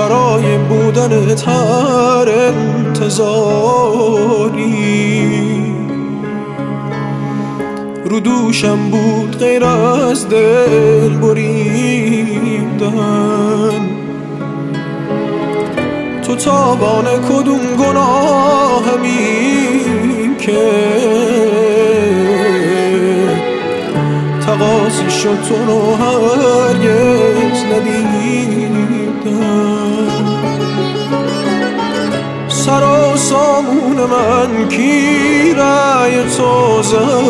برای بودن هر انتظاری. رو دوشم بود غیر از دل بریدن، تو تاوان کدوم گناهمی که تقاضی شد تو رو هرگز ندیدم. سر و سامون من کی رای تو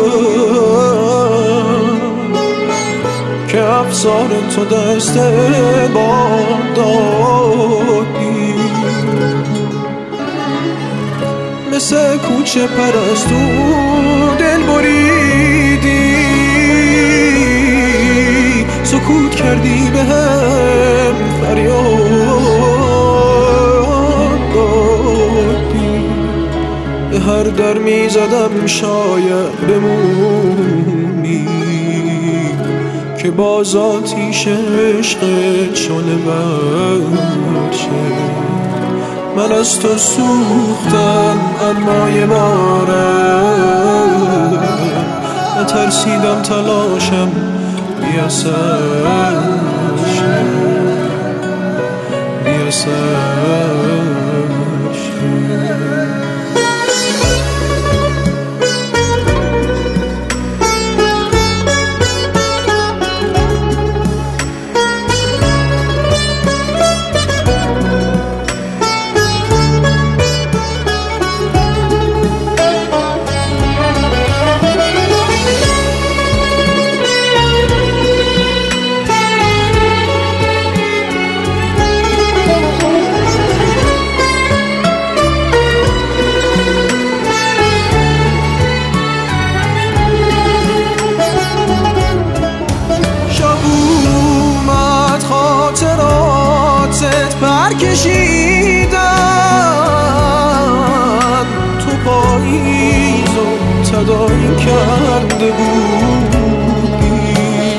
زد که افسار تو دست باد دادی. مثل کوچه پرستو دل بریدی، سکوت کردی به هم فریاد دادی. به هر در می زدم شاید بمونی که باز آتیش عشقت شعله ور شه. من از تو سوختم اما یه باره نترسیدم تلاشم بی اثر شه، بی اثر شه. کشیدن تو پاییز و تداعی کرده بودی.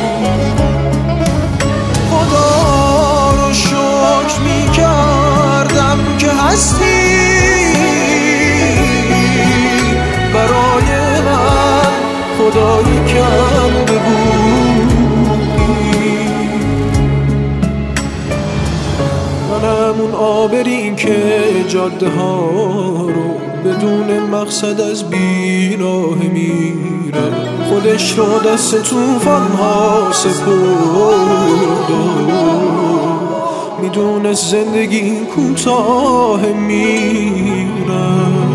خدا رو شکر می کردم که هستی برای من خدایی کرده بودی. همون آبری که جاده ها رو بدون مقصد از بیراه میره، خودش رو دست توفان ها سپرد، میدونست زندگی کوتاه میره.